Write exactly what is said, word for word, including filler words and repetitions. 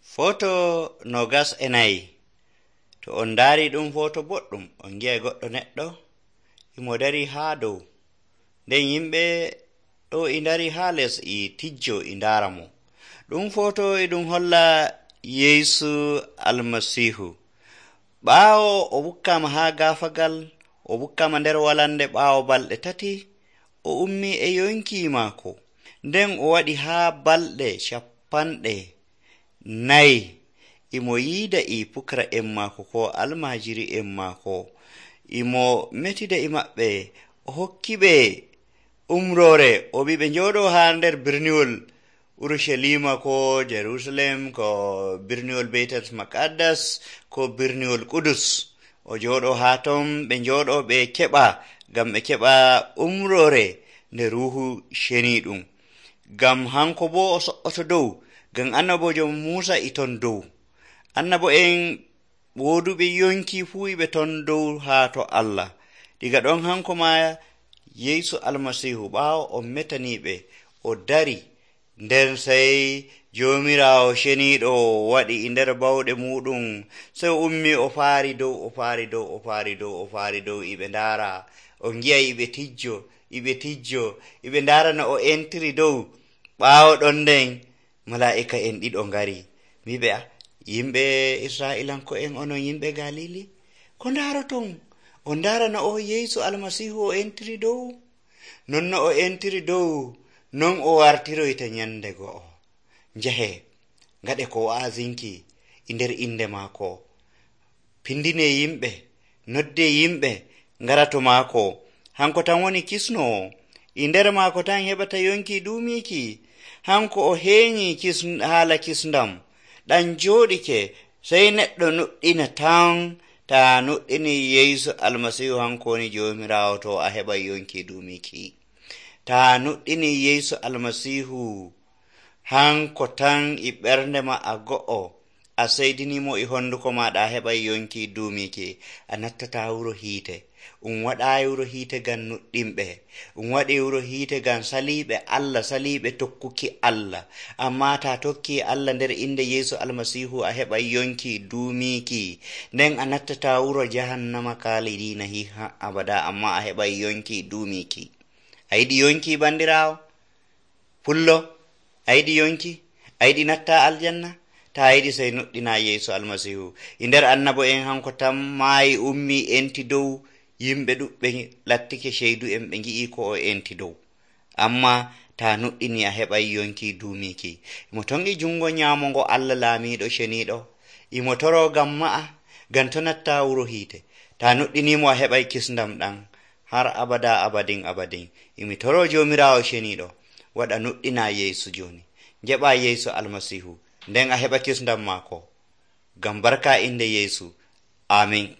Foto nogas e nayi. To on ndaari ɗum foto boɗɗum, on gi'ay goɗɗo neɗɗo imo dari haa dow. Nden yimɓe ɗo i ndari haa les i tijjo i ndaara mo. Ɗum foto e ɗum holla Yeesu Almasihu. Ɓaawo o wukkama haa gaafagal, o wukkama nder walande ɓaawo balɗe tati, o ummi e yonki maako. Nden o waɗi haa balɗe capanɗe nayi imo yiida i pukra en maako ko almajiri en maako, imo metida e maɓɓe, o hokki ɓe umrore, o wi ɓe njooɗo haa nder birniwol Urushalima ko Jerusalem ko birniwol Beitul Maqaddas ko birniwol Kudus. O jooɗo haa ton ɓe njooɗo ɓe keɓa ngam ɓe keɓa umrore nde ruhu ceniiɗum. Ngam hanko bo o so'oto dow, ngam annabojo Musa e ton dow. Annabo en wooduɓe yonki fuu iɓe ton dow haa to Allah. Diga ɗon hanko ma Yeesu Almasihu ɓaawo o metaniɓe o dari nden sey Joomiraawo ceniiɗo waɗi e nder bawɗe muɗum, sey o ummi o faari dow o faari dow o faari dow o faari dow iɓe ndaara. O ngi'ay iɓe tijjo iɓe tijjo iɓe ndaara no o entiri dow. Ɓaawo ɗon nden malaa'ika en ɗiɗo ngari wiɓe, a yimɓe Isra'ilanko en onon yimɓe Galili, ko ndaaroton? O ndaara no o Yeesu Almasihu o entiri dow. Non no o entiri dow, non o wartiroyta nyande go'o. Njahe ngaɗe ko wa'azinki e nder inde maako, pindine yimɓe, nodde yimɓe ngara to maako. Hanko tan woni kisnowo, e nder maako tan heɓata yonki duumiki. Hanko o heeñi kis haala kisndam ɗan jooɗike, sey neɗɗo nuɗɗina tan. Ta nuɗɗini Yeesu Almasihu hanko woni Joomiraawo, to a heɓa yonki duumiki. Ta nuɗɗini Yeesu Almasihu hanko tan e ɓernde ma a go'o, a seydinimo e honduko maɗa a heɓa yonki duumiki. A nattata wuro hiite. Um waɗayi wuro hiite ngam nuɗɗinɓe, um waɗi wuro hiite ngam saliiɓe Allah, saliiɓe tokkuki Allah. Amma ta tokki Allah nder inde Yeesu Almasihu a heɓa yonki duumiki. Nden a nattata wuro jahannama kaalidina hiha abada, amma a heɓa yonki duumiki. A yiɗi yonki bandirawo pullo? A yiɗi yonki? A yiɗi natta aljanna? Ta yiɗi sey nuɗɗina Yeesu Almasihu. E nder annabo en hanko tan maayi ummi enti dow. Yimɓe ɗuɓɓe lattike ceydu en ɓe ngi'i ko o enti dow. Amma ta nuɗɗini a heɓa yonki duumiki. Imo ton e jungo nyamongo Allah laamiɗo ceniiɗo. Imo toro gam ma'a, gam to natta wuro hiite. Ta nuɗɗinimo a heɓa kisndam ɗan har abada abadin abadin. Imi toro Joomiraawo ceniiɗo, waɗa nuɗɗina Yeesu joni. Njeɓa Yeesu Almasihu, nden a heɓa kisndam maako. Gam barka inde Yeesu. Amin.